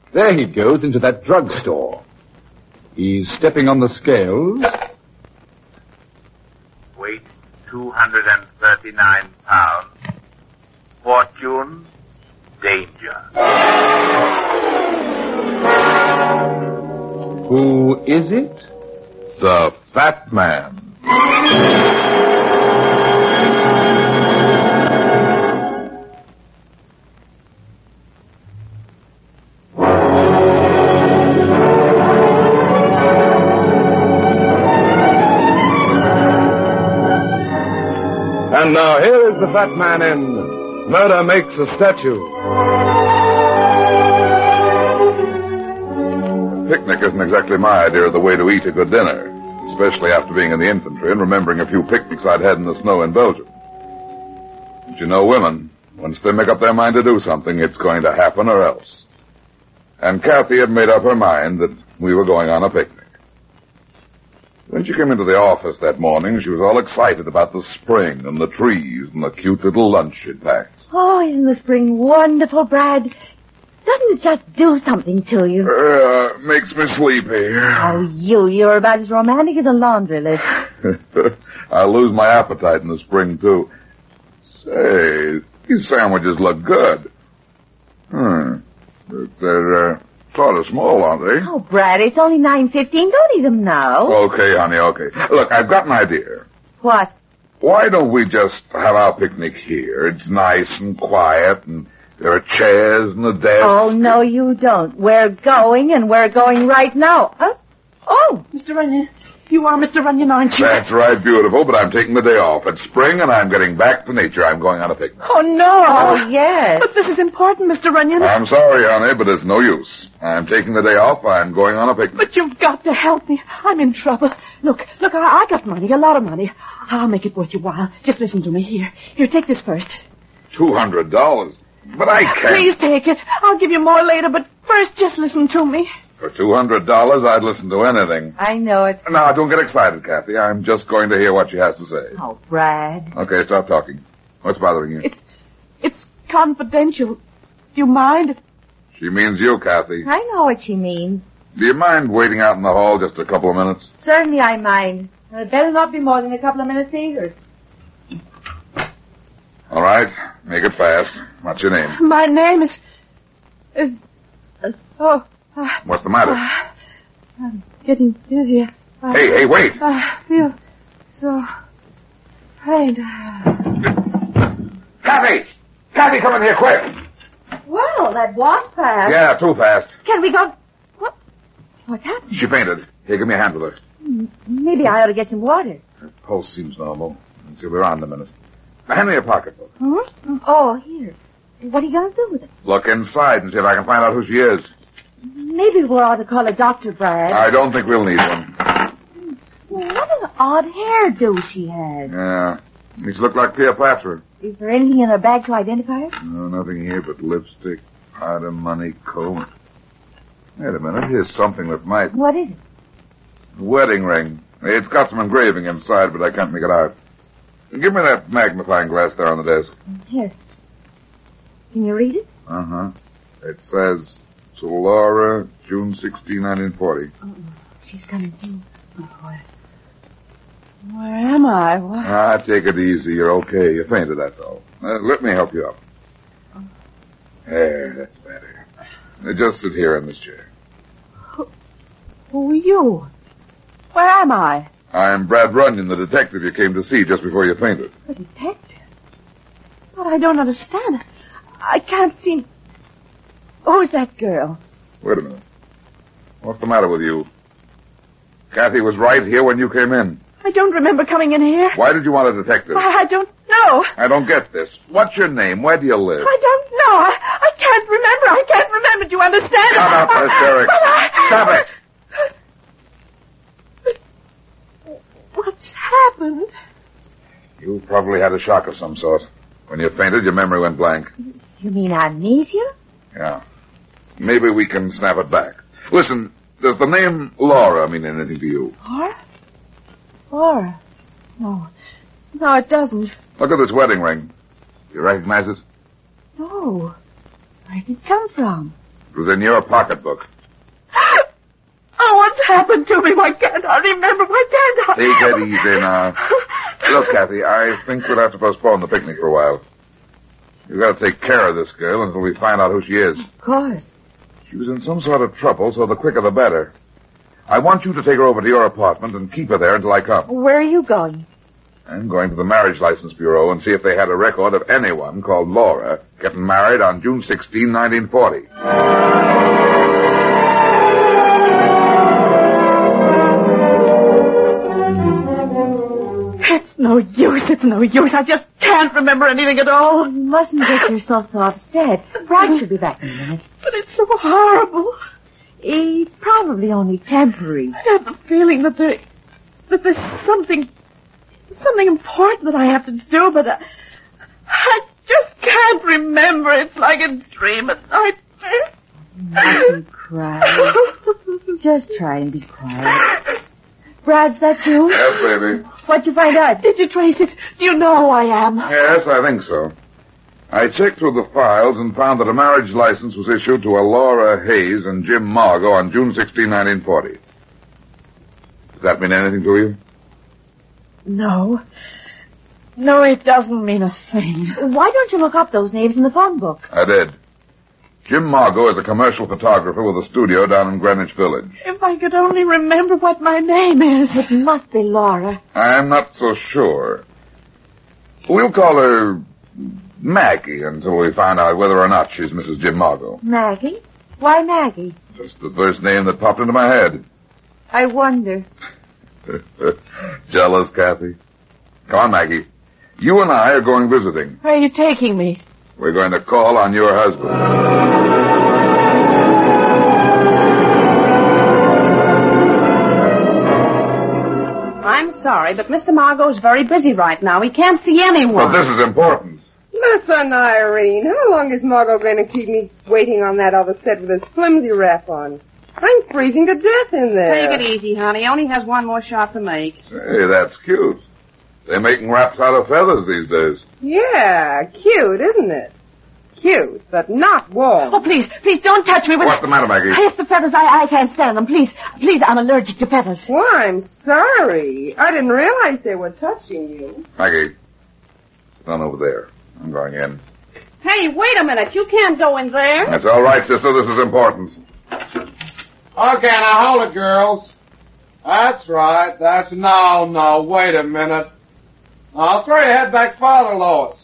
There he goes into that drugstore. He's stepping on the scales. Weight 239 pounds. Fortune, danger. Who is it? The Fat Man. And now here is the Fat Man in Murder Makes a Statue. A picnic isn't exactly my idea of the way to eat a good dinner, especially after being in the infantry and remembering a few picnics I'd had in the snow in Belgium. But you know women, once they make up their mind to do something, it's going to happen or else. And Kathy had made up her mind that we were going on a picnic. When she came into the office that morning, she was all excited about the spring and the trees and the cute little lunch she'd packed. Oh, isn't the spring wonderful, Brad? Doesn't it just do something to you? Makes me sleepy. Oh, you're about as romantic as a laundry list. I'll lose my appetite in the spring, too. Say, these sandwiches look good. They're sort of small, aren't they? Oh, Brad, it's only 9:15. Don't eat them now. Okay, honey, okay. Look, I've got an idea. What? Why don't we just have our picnic here? It's nice and quiet, and there are chairs and a desk. Oh, no, you don't. We're going, and we're going right now. Huh? Oh, Mr. Runyon. You are Mr. Runyon, aren't you? That's right, beautiful, but I'm taking the day off. It's spring, and I'm getting back to nature. I'm going on a picnic. Oh, no. Oh, yes. But this is important, Mr. Runyon. I'm sorry, honey, but it's no use. I'm taking the day off. I'm going on a picnic. But you've got to help me. I'm in trouble. Look, I got money, a lot of money. I'll make it worth your while. Just listen to me. Here, take this first. $200? But I can't. Please take it. I'll give you more later, but first just listen to me. For $200, I'd listen to anything. I know it. Now, don't get excited, Kathy. I'm just going to hear what she has to say. Oh, Brad. Okay, stop talking. What's bothering you? It's confidential. Do you mind? She means you, Kathy. I know what she means. Do you mind waiting out in the hall just a couple of minutes? Certainly I mind. It better not be more than a couple of minutes either. All right. Make it fast. What's your name? My name is... What's the matter? I'm getting dizzy. Hey, wait. I feel so faint. Kathy! Kathy, come in here quick. Well, that was fast. Yeah, too fast. Can we go... What's happened? She fainted. Here, give me a hand with her. Maybe I ought to get some water. Her pulse seems normal. She'll be around in a minute. Hand me your pocketbook. Hmm? Oh, here. What are you going to do with it? Look inside and see if I can find out who she is. Maybe we ought to call a doctor, Brad. I don't think we'll need one. What an odd hairdo she has. Yeah. Makes her look like Cleopatra. Is there anything in her bag to identify her? No, nothing here but lipstick, powder, money, comb. Wait a minute. Here's something that might... What is it? A wedding ring. It's got some engraving inside, but I can't make it out. Give me that magnifying glass there on the desk. Here. Can you read it? Uh-huh. It says, to Laura, June 16, 1940. She's coming too. Oh, where am I? What? Take it easy. You're okay. You fainted, that's all. Let me help you up. There, that's better. Just sit here in this chair. Who are you? Where am I? I'm Brad Runyon, the detective you came to see just before you fainted. A detective? But I don't understand. I can't seem... Who's that girl? Wait a minute. What's the matter with you? Kathy was right here when you came in. I don't remember coming in here. Why did you want a detective? I don't know. I don't get this. What's your name? Where do you live? I don't know. I can't remember. I can't remember. Do you understand? Shut up, hysterics. Stop it. What's happened? You probably had a shock of some sort. When you fainted, your memory went blank. You mean amnesia? Yeah. Maybe we can snap it back. Listen, does the name Laura mean anything to you? Laura? No, it doesn't. Look at this wedding ring. Do you recognize it? No. Where did it come from? It was in your pocketbook. Oh, what's happened to me? Why can't I remember? Why can't I? Take it easy now. Look, Kathy, I think we'll have to postpone the picnic for a while. You've got to take care of this girl until we find out who she is. Of course. She was in some sort of trouble, so the quicker the better. I want you to take her over to your apartment and keep her there until I come. Where are you going? I'm going to the Marriage License Bureau and see if they had a record of anyone called Laura getting married on June 16, 1940. It's no use. It's no use. I just can't remember anything at all. You mustn't get yourself so upset. Brad should be back in a minute. But it's so horrible. It's probably only temporary. I have the feeling that there's something important that I have to do, but I just can't remember. It's like a dream at night. Mustn't cry. Just try and be quiet. Brad, that you? Yes, baby. What'd you find out? Did you trace it? Do you know who I am? Yes, I think so. I checked through the files and found that a marriage license was issued to a Laura Hayes and Jim Margot on June 16, 1940. Does that mean anything to you? No. No, it doesn't mean a thing. Why don't you look up those names in the phone book? I did. Jim Margot is a commercial photographer with a studio down in Greenwich Village. If I could only remember what my name is. It must be Laura. I'm not so sure. We'll call her Maggie until we find out whether or not she's Mrs. Jim Margot. Maggie? Why Maggie? Just the first name that popped into my head. I wonder. Jealous, Kathy? Come on, Maggie. You and I are going visiting. Where are you taking me? We're going to call on your husband. I'm sorry, but Mr. Margot's very busy right now. He can't see anyone. But this is important. Listen, Irene, how long is Margot going to keep me waiting on that other set with this flimsy wrap on? I'm freezing to death in there. Take it easy, honey. He only has one more shot to make. Hey, that's cute. They're making wraps out of feathers these days. Yeah, cute, isn't it? Cute, but not warm. Oh, please, don't touch me with... What's the matter, Maggie? It's the feathers. I can't stand them. Please, I'm allergic to feathers. Well, I'm sorry. I didn't realize they were touching you. Maggie, sit down over there. I'm going in. Hey, wait a minute. You can't go in there. That's all right, sister. This is important. Okay, now hold it, girls. That's right. No, wait a minute. I'll throw your head back farther, Lois.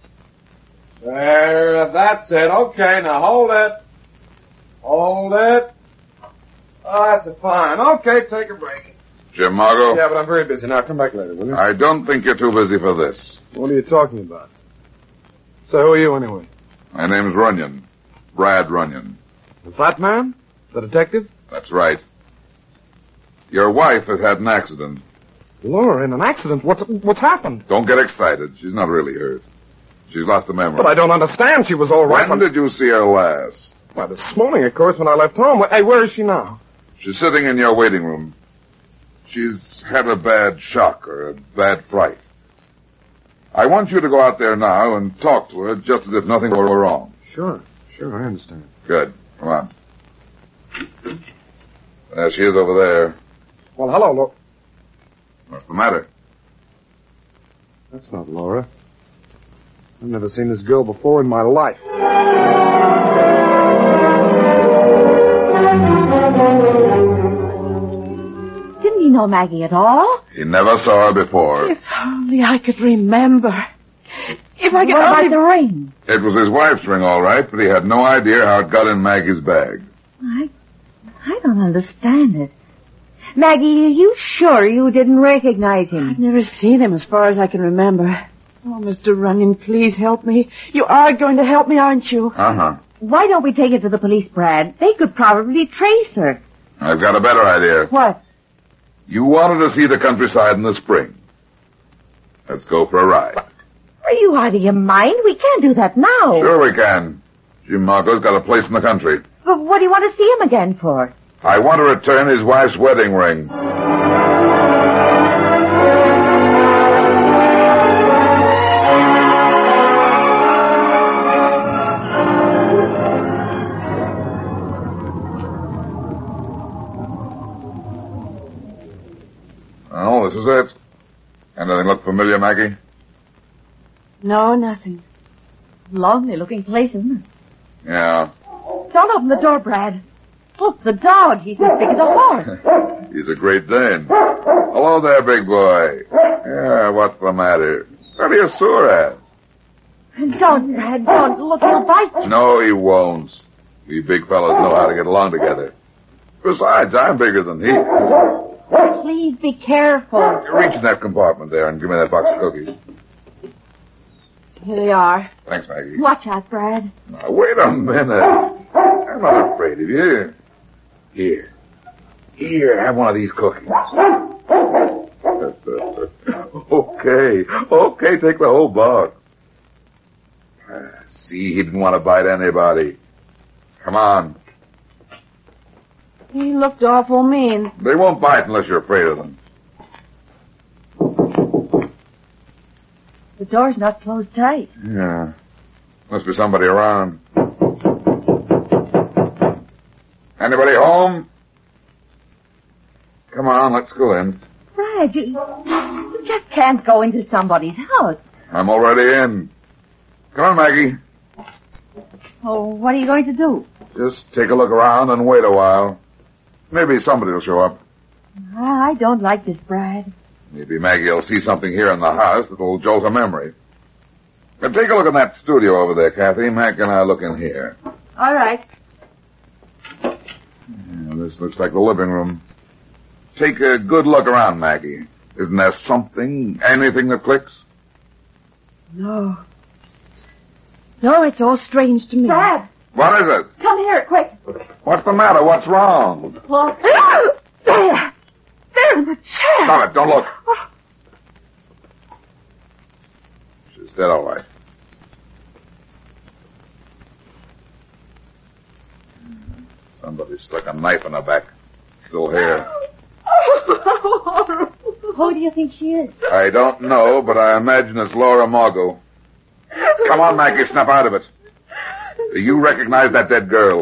There, that's it. Okay, now hold it. Hold it. Oh, that's fine. Okay, take a break. Jim Margot? Yeah, but I'm very busy now. Come back later, will you? I don't think you're too busy for this. What are you talking about? So who are you, anyway? My name's Runyon. Brad Runyon. The fat man? The detective? That's right. Your wife has had an accident. Laura, in an accident? What's happened? Don't get excited. She's not really hurt. She's lost her memory. But I don't understand. She was all right. When did you see her last? Why, this morning, of course, when I left home. Hey, where is she now? She's sitting in your waiting room. She's had a bad shock or a bad fright. I want you to go out there now and talk to her just as if nothing were wrong. Sure, I understand. Good. Come on. There she is over there. Well, hello, Laura. What's the matter? That's not Laura. I've never seen this girl before in my life. Didn't he know Maggie at all? He never saw her before. If only I could remember. If I could What only... about the ring? It was his wife's ring, all right, but he had no idea how it got in Maggie's bag. I don't understand it. Maggie, are you sure you didn't recognize him? I've never seen him as far as I can remember. Oh, Mr. Runyon, please help me. You are going to help me, aren't you? Uh-huh. Why don't we take her to the police, Brad? They could probably trace her. I've got a better idea. What? You wanted to see the countryside in the spring. Let's go for a ride. Are you out of your mind? We can't do that now. Sure we can. Jim Margot's got a place in the country. But what do you want to see him again for? I want to return his wife's wedding ring. this is it. Anything look familiar, Maggie? No, nothing. Lonely looking place, isn't it? Yeah. Don't open the door, Brad. Look, the dog. He's as big as a horse. He's a Great Dane. Hello there, big boy. Yeah, what's the matter? What are you sore at? Don't, Brad, don't. Look, he'll bite you. No, he won't. We big fellas know how to get along together. Besides, I'm bigger than he is. Please be careful. Reach in that compartment there and give me that box of cookies. Here they are. Thanks, Maggie. Watch out, Brad. Now, wait a minute. I'm not afraid of you. Here, have one of these cookies. Okay, take the whole box. See, he didn't want to bite anybody. Come on. He looked awful mean. They won't bite unless you're afraid of them. The door's not closed tight. Yeah. Must be somebody around. Anybody home? Come on, let's go in. Brad, you just can't go into somebody's house. I'm already in. Come on, Maggie. Oh, what are you going to do? Just take a look around and wait a while. Maybe somebody will show up. I don't like this, Brad. Maybe Maggie will see something here in the house that'll jolt her memory. Now, take a look in that studio over there, Kathy. Mac and I look in here. All right. Yeah, this looks like the living room. Take a good look around, Maggie. Isn't there anything that clicks? No. No, it's all strange to me. Brad, What is it? come here, quick. What's the matter? What's wrong? Well, There's the chair. Stop it. Don't look. She's dead, all right. Somebody stuck a knife in her back. Still here. Who do you think she is? I don't know, but I imagine it's Laura Margot. Come on, Maggie, snap out of it. Do you recognize that dead girl?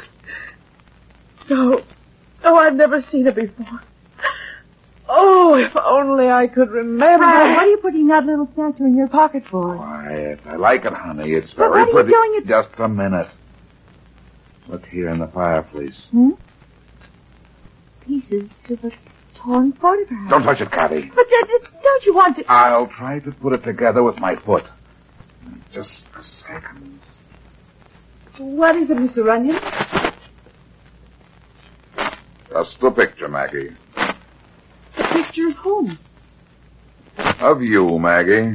No. No, I've never seen her before. Oh, if only I could remember. Brad, what are you putting that little statue in your pocket for? Quiet. I like it, honey. It's But very what are you pretty. doing? Just a minute. Look here in the fireplace. Pieces of a torn photograph. Don't touch it, Kathy. But don't you want to... I'll try to put it together with my foot. Just a second. What is it, Mr. Runyon? Just a picture, Maggie. A picture of whom? Of you, Maggie.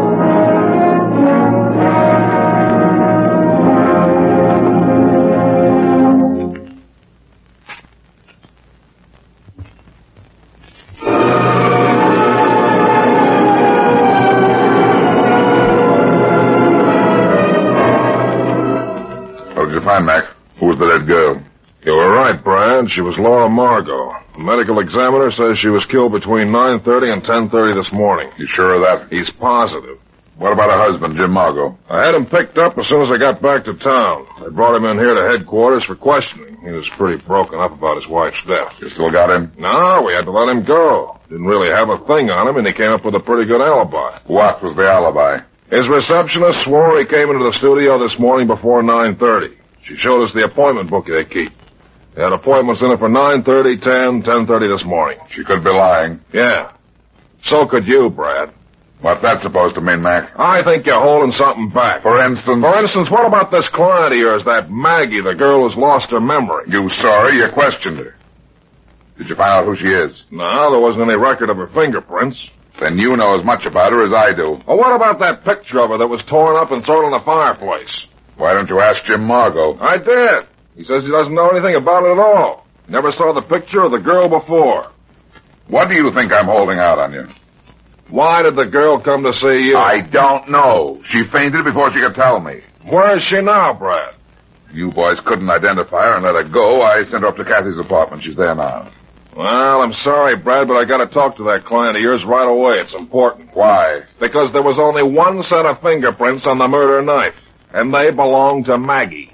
What did you find, Mac? Who was the dead girl? You were right, Brad. She was Laura Margot. The medical examiner says she was killed between 9:30 and 10:30 this morning. You sure of that? He's positive. What about her husband, Jim Margot? I had him picked up as soon as I got back to town. I brought him in here to headquarters for questioning. He was pretty broken up about his wife's death. You still got him? No, we had to let him go. Didn't really have a thing on him, and he came up with a pretty good alibi. What was the alibi? His receptionist swore he came into the studio this morning before 9:30. She showed us the appointment book they keep. They had appointments in it for 9:30, 10, 10:30 this morning. She could be lying. Yeah. So could you, Brad. What's that supposed to mean, Mac? I think you're holding something back. For instance? For instance, what about this client of yours, that Maggie, the girl who's lost her memory? You saw her, you questioned her. Did you find out who she is? No, there wasn't any record of her fingerprints. Then you know as much about her as I do. Well, what about that picture of her that was torn up and thrown in the fireplace? Why don't you ask Jim Margot? I did. He says he doesn't know anything about it at all. Never saw the picture of the girl before. What do you think I'm holding out on you? Why did the girl come to see you? I don't know. She fainted before she could tell me. Where is she now, Brad? You boys couldn't identify her and let her go. I sent her up to Kathy's apartment. She's there now. Well, I'm sorry, Brad, but I gotta talk to that client of yours right away. It's important. Why? Because there was only one set of fingerprints on the murder knife, and they belong to Maggie.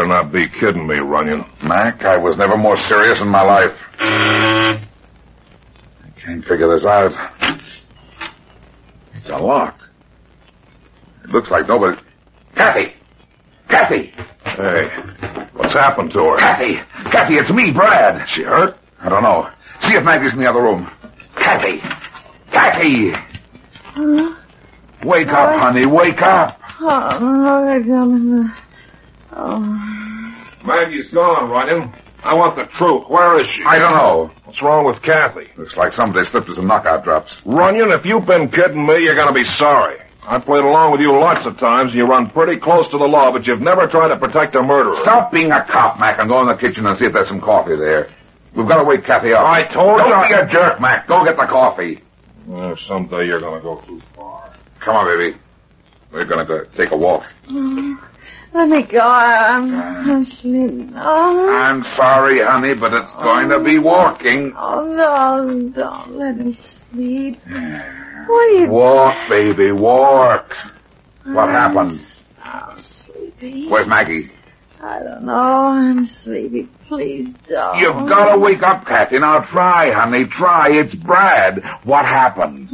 not be kidding me, Runyon. Mac, I was never more serious in my life. I can't figure this out. It's unlocked. It looks like nobody... Kathy! Kathy! Hey, what's happened to her? Kathy, it's me, Brad. She hurt? I don't know. See if Maggie's in the other room. Kathy! Wake up, honey, wake up! Maggie's gone, Runyon. I want the truth. Where is she? I don't know. What's wrong with Kathy? Looks like somebody slipped her some knockout drops. Runyon, if you've been kidding me, you're going to be sorry. I played along with you lots of times, and you run pretty close to the law, but you've never tried to protect a murderer. Stop being a cop, Mac, and go in the kitchen and see if there's some coffee there. We've got to wake Kathy up. I told you... Don't be a jerk, Mac. Go get the coffee. Someday you're going to go too far. Come on, baby. We're going to go take a walk. Let me go. I'm sleeping. I'm sorry, honey, but it's going to be walking. Oh, no, don't let me sleep. What are you... Walk, baby, walk. What happened? I'm sleepy. Where's Maggie? I don't know. I'm sleepy. Please don't. You've got to wake up, Kathy. Now try, honey, try. It's Brad. What happened?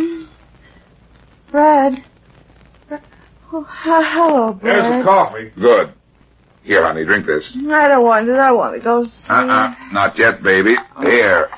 Brad. Oh, hello, Brad. Here's the coffee. Good. Here, honey, drink this. I don't want it. I want to go sleep. Not yet, baby. Here.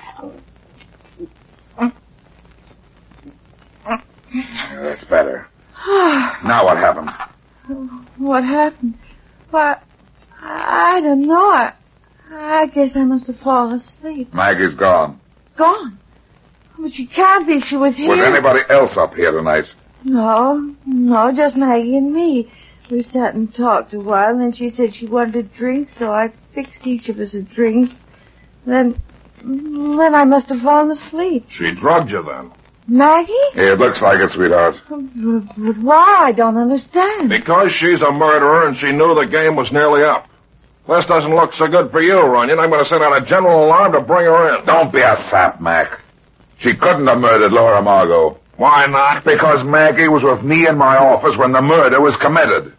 Yeah, that's better. Now what happened? What happened? What? I don't know. I guess I must have fallen asleep. Maggie's gone. Gone? But she can't be. She was here. Was anybody else up here tonight? No, just Maggie and me. We sat and talked a while, and then she said she wanted a drink, so I fixed each of us a drink. Then I must have fallen asleep. She drugged you then? Maggie? It looks like it, sweetheart. But why? I don't understand. Because she's a murderer and she knew the game was nearly up. This doesn't look so good for you, Runyon. I'm going to send out a general alarm to bring her in. Don't be a sap, Mac. She couldn't have murdered Laura Margot. Why not? Because Maggie was with me in my office when the murder was committed.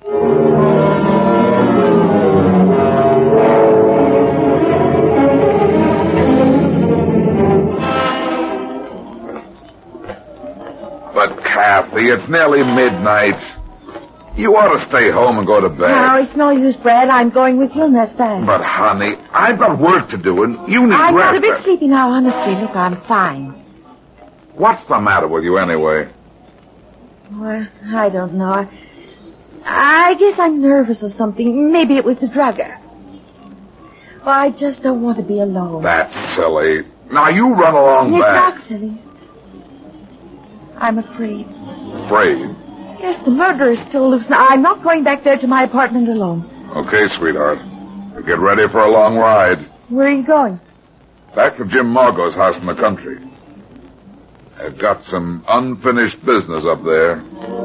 But, Kathy, it's nearly midnight. You ought to stay home and go to bed. No, it's no use, Brad. I'm going with you, understand? But, honey, I've got work to do, and you need I'm rest. not a bit sleepy now, honestly. Look, I'm fine. What's the matter with you, anyway? Well, I don't know. I guess I'm nervous or something. Maybe it was the drugger. Well, I just don't want to be alone. That's silly. Now, you run along It's back. not silly. I'm afraid. Afraid? Yes, the murderer is still loose. Now, I'm not going back there to my apartment alone. Okay, sweetheart. Get ready for a long ride. Where are you going? Back to Jim Margot's house in the country. I've got some unfinished business up there.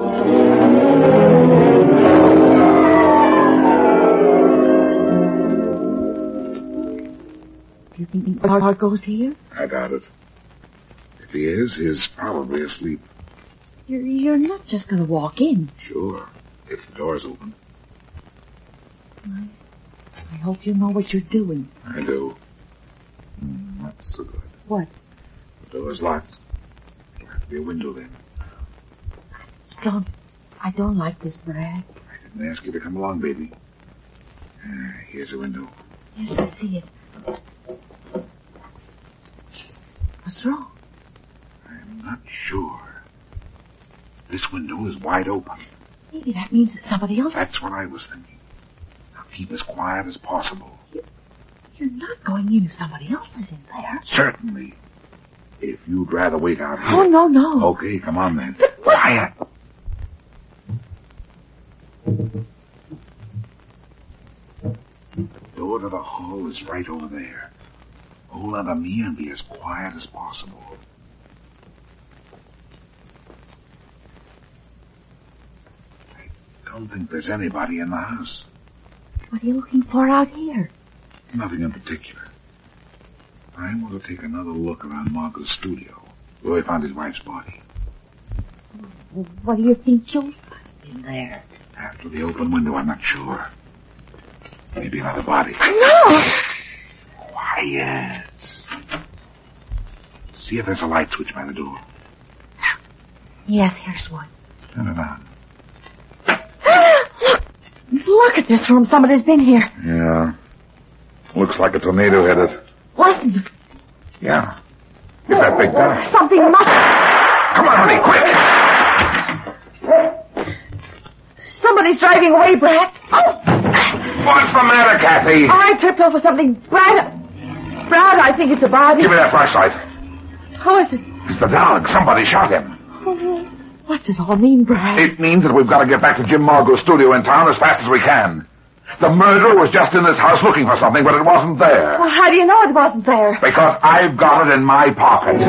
Do you think Margot's here? I doubt it. If he is, he's probably asleep. You're not just going to walk in. Sure, if the door's open. I hope you know what you're doing. I do. Not so good. What? The door's locked. There'll have to be a window then. I don't like this, Brad. I didn't ask you to come along, baby. Here's a window. Yes, I see it. What's wrong? I'm not sure. This window is wide open. Maybe that means that somebody else... That's what I was thinking. Now keep as quiet as possible. You're not going in if somebody else is in there. Certainly. If you'd rather wait out here. Oh, no. Okay, come on then. Quiet. The door to the hall is right over there. Hold on to me and be as quiet as possible. I don't think there's anybody in the house. What are you looking for out here? Nothing in particular. I want to take another look around Margot's studio, where he found his wife's body. What do you think you'll find in there? After the open window, I'm not sure. Maybe another body. No. Quiet. See if there's a light switch by the door. Yes, here's one. Turn it on. Look at this room. Somebody's been here. Yeah. Looks like a tornado hit it. Listen. Yeah. It's that big guy. Something must... Come on, honey, quick! Somebody's driving away, Brad. Oh! What's the matter, Kathy? I tripped over something. Brad, I think it's a body. Give me that flashlight. Who is it? It's the dog. Somebody shot him. What's it all mean, Brad? It means that we've got to get back to Jim Margot's studio in town as fast as we can. The murderer was just in this house looking for something, but it wasn't there. Well, how do you know it wasn't there? Because I've got it in my pocket.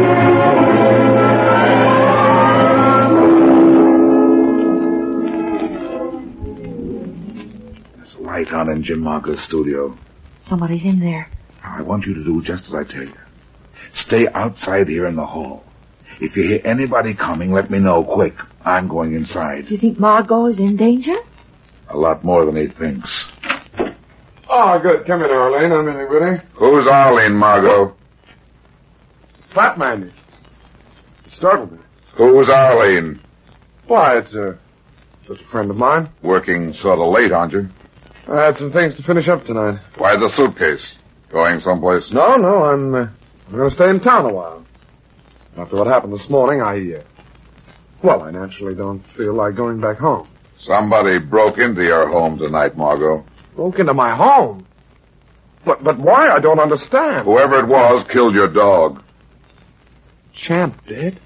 There's a light on in Jim Margot's studio. Somebody's in there. Now, I want you to do just as I tell you. Stay outside here in the hall. If you hear anybody coming, let me know, quick. I'm going inside. Do you think Margot is in danger? A lot more than he thinks. Oh, good. Come in, Arlene. I'm anybody. Who's Arlene, Margot? Fat man. You startled me. Who's Arlene? Why, it's just a friend of mine. Working sort of late, aren't you? I had some things to finish up tonight. Why the suitcase? Going someplace? No, I'm going to stay in town a while. After what happened this morning, I naturally don't feel like going back home. Somebody broke into your home tonight, Margot. Broke into my home? But why? I don't understand. Whoever it was killed your dog. Champ did?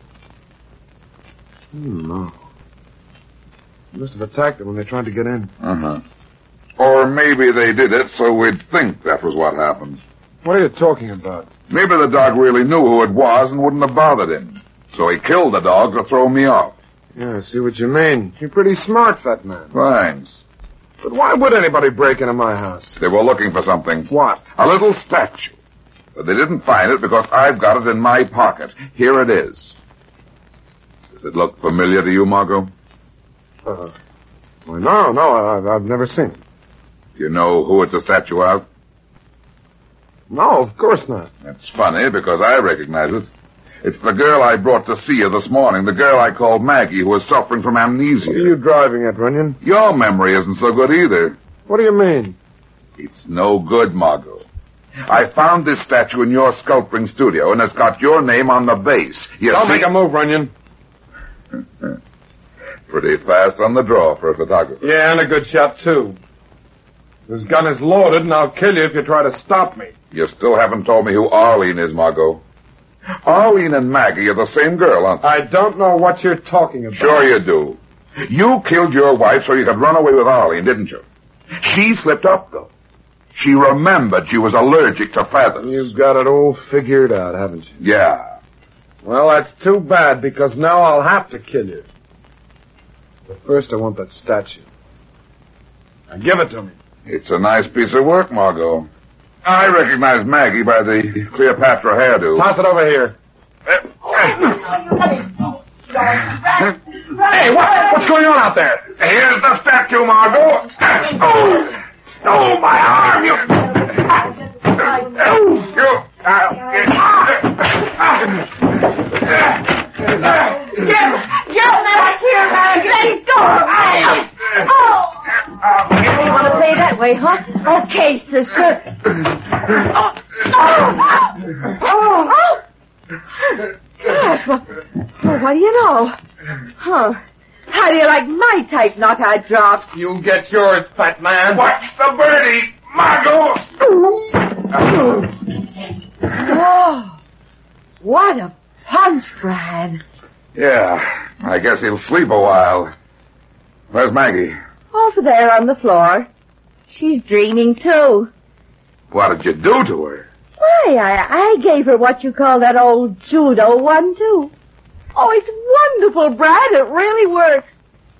No. They must have attacked him when they tried to get in. Uh-huh. Or maybe they did it so we'd think that was what happened. What are you talking about? Maybe the dog really knew who it was and wouldn't have bothered him. So he killed the dog to throw me off. Yeah, I see what you mean. You're pretty smart, fat man. Thanks. But why would anybody break into my house? They were looking for something. What? A little statue. But they didn't find it because I've got it in my pocket. Here it is. Does it look familiar to you, Margot? Well, no, I've never seen it. Do you know who it's a statue of? No, of course not. That's funny, because I recognize it. It's the girl I brought to see you this morning, the girl I called Maggie, who was suffering from amnesia. What are you driving at, Runyon? Your memory isn't so good either. What do you mean? It's no good, Margot. I found this statue in your sculpting studio, and it's got your name on the base. Don't make a move, Runyon. Pretty fast on the draw for a photographer. Yeah, and a good shot, too. This gun is loaded, and I'll kill you if you try to stop me. You still haven't told me who Arlene is, Margot. Arlene and Maggie are the same girl, aren't they? I don't know what you're talking about. Sure you do. You killed your wife so you could run away with Arlene, didn't you? She slipped up, though. She remembered she was allergic to feathers. You've got it all figured out, haven't you? Yeah. Well, that's too bad, because now I'll have to kill you. But first I want that statue. Now give it to me. It's a nice piece of work, Margot. I recognize Maggie by the Cleopatra hairdo. Toss it over here. Hey, what's going on out there? Here's the statue, Margot. Oh, my arm, you... Jim, that's here, man. Let it go. You want to play that way, huh? Okay, sister. Gosh, well, what do you know? Huh. How do you like my type knockout drops? You'll get yours, fat man. What's the birdie, Margot? Oh, what a punch, Brad. Yeah, I guess he'll sleep a while. Where's Maggie? Over there on the floor. She's dreaming, too. What did you do to her? Why, I gave her what you call that old judo one, too. Oh, it's wonderful, Brad. It really works.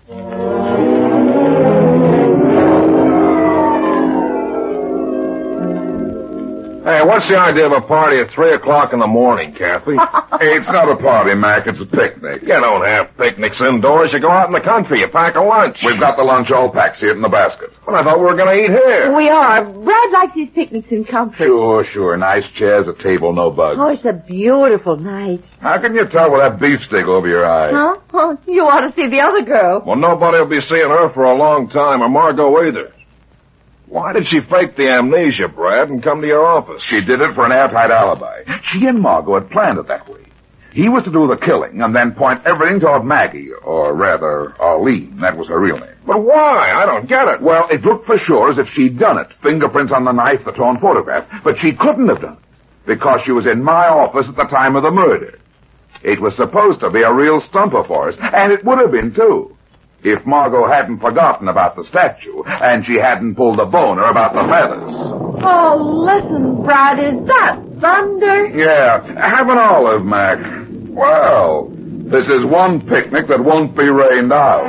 Hey, what's the idea of a party at 3 o'clock in the morning, Kathy? It's not a party, Mac. It's a picnic. You don't have picnics indoors. You go out in the country. You pack a lunch. We've got the lunch all packed. See it in the basket. Well, I thought we were going to eat here. We are. Brad likes his picnics in comfort. Sure. Nice chairs, a table, no bugs. Oh, it's a beautiful night. How can you tell with that beefsteak over your eye? Huh? Oh, you ought to see the other girl. Well, nobody will be seeing her for a long time, or Margot either. Why did she fake the amnesia, Brad, and come to your office? She did it for an airtight alibi. She and Margot had planned it that way. He was to do the killing and then point everything toward Maggie, or rather, Arlene. That was her real name. But why? I don't get it. Well, it looked for sure as if she'd done it. Fingerprints on the knife, the torn photograph. But she couldn't have done it, because she was in my office at the time of the murder. It was supposed to be a real stumper for us, and it would have been, too, if Margot hadn't forgotten about the statue, and she hadn't pulled the boner about the feathers. Oh, listen, Brad, is that thunder? Yeah, have an olive, Mac. Well, this is one picnic that won't be rained out.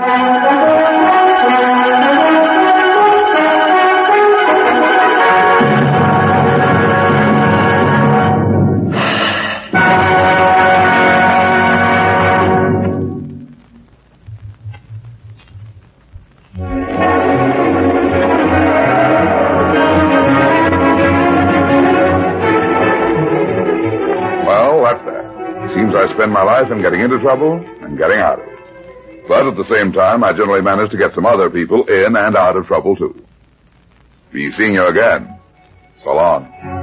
Seems I spend my life in getting into trouble and getting out of it. But at the same time, I generally manage to get some other people in and out of trouble, too. Be seeing you again. So long.